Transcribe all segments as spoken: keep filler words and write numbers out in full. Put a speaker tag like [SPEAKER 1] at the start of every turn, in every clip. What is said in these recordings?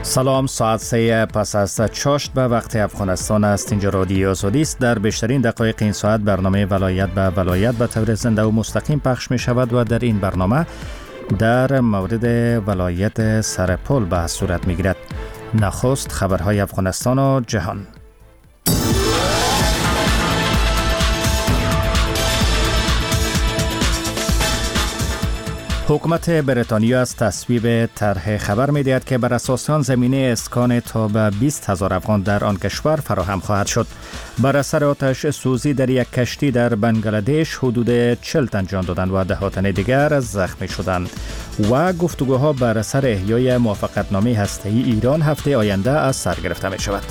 [SPEAKER 1] سلام، ساعت سه پس از چاشت به وقت افغانستان است. اینجا رادیو آزادی است. در بیشترین دقایق این ساعت برنامه ولایت به ولایت به طور زنده و مستقیم پخش می شود و در این برنامه در مورد ولایت سرپل بحث صورت می گیرد. نخست خبرهای افغانستان و جهان. حکومت بریتانیا از تصویب طرح خبر می‌دهد که بر اساس آن زمینه اسکان تا به بیست هزار افغان در آن کشور فراهم خواهد شد. بر اثر آتش سوزی در یک کشتی در بنگلادش حدود چهل تن جان دادند و ده تن دیگر زخمی شدند. و گفتگوها بر اثر احیای موافقتنامه هسته‌ای ایران هفته آینده از سر گرفته می شود.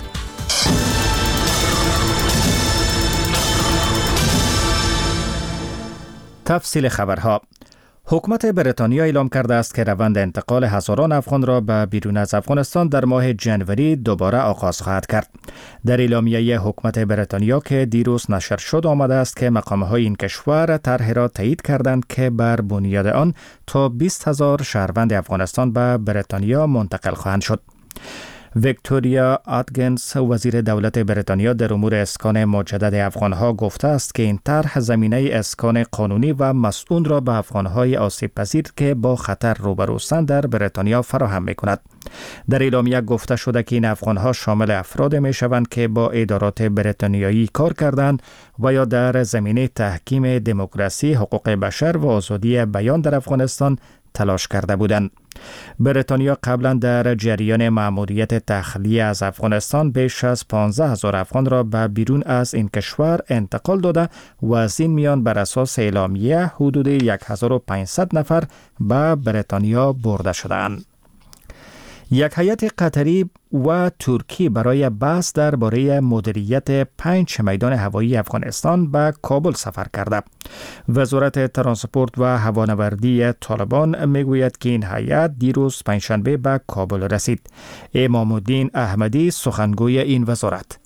[SPEAKER 1] تفصیل خبرها. حکومت بریتانیا اعلام کرده است که روند انتقال هزاران افغان را به بیرون از افغانستان در ماه جنوری دوباره آغاز خواهد کرد. در اعلامیه حکومت بریتانیا که دیروز نشر شد آمده است که مقام‌های این کشور طرح را تایید کردند که بر بنیاد آن تا بیست هزار شهروند افغانستان به بریتانیا منتقل خواهند شد. ویکتوریا آتگنز وزیر دولت بریتانیا در امور اسکان مجدد افغانها گفته است که این طرح زمینه اسکان قانونی و مسئول را به افغانهای آسیب پذیر که با خطر روبروستند در بریتانیا فراهم می کند. در اعلامیه گفته شده که این افغانها شامل افراد می شوند که با ادارات بریتانیایی کار کردند و یا در زمینه تحکیم دموکراسی، حقوق بشر و آزادی بیان در افغانستان تلاش کرده بودند. بریتانیا قبلا در جریان مأموریت تخلیه از افغانستان بیش از پانزده هزار افغان را به بیرون از این کشور انتقال داده و از این میان بر اساس اعلامیه حدود هزار و پانصد نفر به بریتانیا برده شدند. یک هیئت قطری و ترکی برای بحث درباره مدیریت پنج میدان هوایی افغانستان به کابل سفر کرده. وزارت ترانسپورت و هوانوردی طالبان میگوید که این هیئت دیروز پنجشنبه به کابل رسید. امام الدین احمدی سخنگوی این وزارت: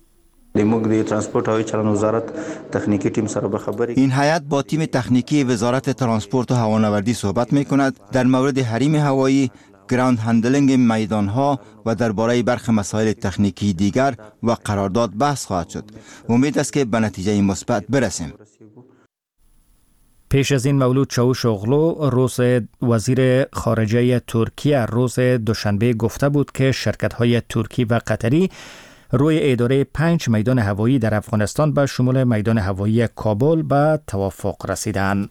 [SPEAKER 2] این هیئت با تیم تکنیکی وزارت ترانسپورت و هوانوردی صحبت می کند در مورد حریم هوایی، گراوند هندلینگ میدان ها و درباره برخی مسائل تکنیکی دیگر و قرارداد بحث خواهد شد. امید است که به نتیجه مثبت برسیم.
[SPEAKER 1] پیش از این مولود چاوشوغلو روز وزیر خارجه ترکیه روز دوشنبه گفته بود که شرکت های ترکی و قطری روی اداره پنج میدان هوایی در افغانستان به شمول میدان هوایی کابل به توافق رسیدند.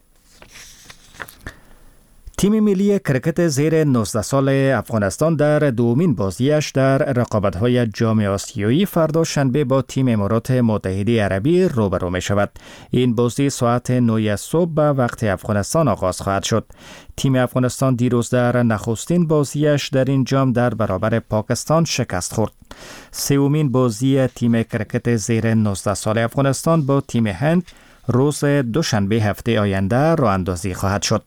[SPEAKER 1] تیم ملی کرکت زیر نوزده سال افغانستان در دومین بازیش در رقابت‌های جام آسیایی فردا شنبه با تیم امارات متحده عربی روبرو می شود. این بازی ساعت نه صبح به وقت افغانستان آغاز خواهد شد. تیم افغانستان دیروز در نخستین بازیش در این جام در برابر پاکستان شکست خورد. سومین بازی تیم کرکت زیر نوزده سال افغانستان با تیم هند روز دوشنبه هفته آینده راه اندازی خواهد شد.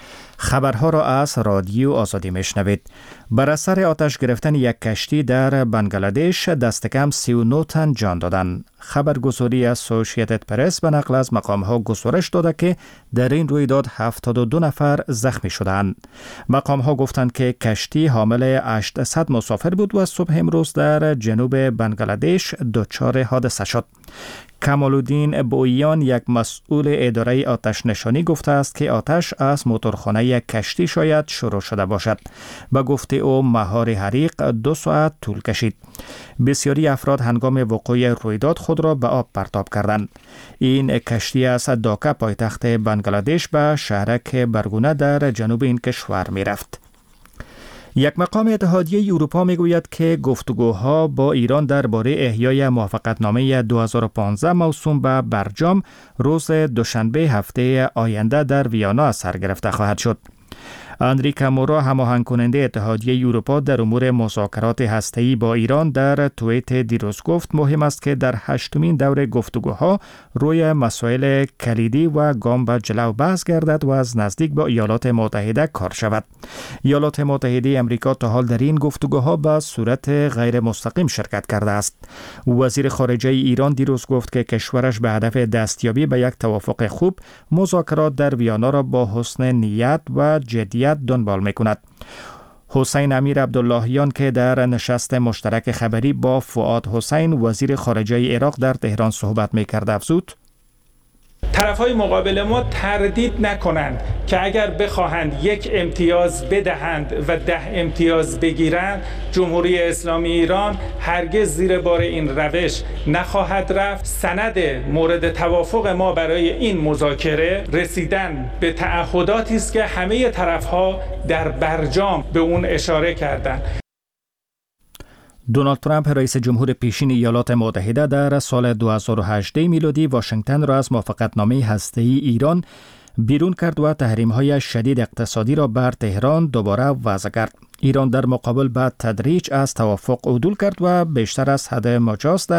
[SPEAKER 1] خبرها را از رادیو آزادی میشنوید. بر اثر آتش گرفتن یک کشتی در بنگلادش دست کم سی و نه تن جان دادند. خبرگزاری اسوسییتد پرس به نقل از مقام‌ها گزارش داده که در این رویداد هفتاد و دو نفر زخمی شدند. مقام‌ها گفتند که کشتی حامل هشتصد مسافر بود و صبح امروز در جنوب بنگلادش دچار حادثه شد. کمالالدین بویان یک مسئول اداره آتش نشانی گفته است که آتش از موتورخانه یک کشتی شاید شروع شده باشد. به گفته او مهار حریق دو ساعت طول کشید. بسیاری افراد هنگام وقوع رویداد خود را به آب پرتاب کردند. این کشتی از داکا پایتخت بنگلادش به شهرک برگونه در جنوب این کشور می رفت. یک مقام اتحادیه اروپا میگوید که گفتگوها با ایران درباره احیای موافقتنامه دو هزار و پانزده موسوم به برجام روز دوشنبه هفته آینده در ویانا سر گرفته خواهد شد. اندریکا مورا هماهنگ کننده اتحادیه اروپا در امور مذاکرات هسته‌ای با ایران در توییت دیروز گفت مهم است که در هشتمین دور گفتگوها روی مسائل کلیدی و گام به جلو بحث گردد و از نزدیک با ایالات متحده کار شود. ایالات متحده آمریکا تا حال در این گفتگوها به صورت غیر مستقیم شرکت کرده است. وزیر خارجه ایران دیروز گفت که کشورش به هدف دستیابی به یک توافق خوب مذاکرات در ویانا را با حسن نیت و جدیت دنبال می‌کند. حسین امیر عبداللهیان که در نشست مشترک خبری با فؤاد حسین وزیر خارجه عراق در تهران صحبت می‌کرد افزود:
[SPEAKER 3] طرف‌های مقابل ما تردید نکنند که اگر بخواهند یک امتیاز بدهند و ده امتیاز بگیرند، جمهوری اسلامی ایران هرگز زیر بار این روش نخواهد رفت. سند مورد توافق ما برای این مذاکره رسیدن به تعهداتی است که همه طرف‌ها در برجام به اون اشاره کردند.
[SPEAKER 1] دونالد ترامپ رئیس جمهور پیشین ایالات متحده در سال دو هزار و هجده میلادی واشنگتن را از موافقتنامه هسته‌ای ایران بیرون کرد و تحریم‌های شدید اقتصادی را بر تهران دوباره وضع کرد. ایران در مقابل به تدریج از توافق عدول کرد و بیشتر از حد مجاز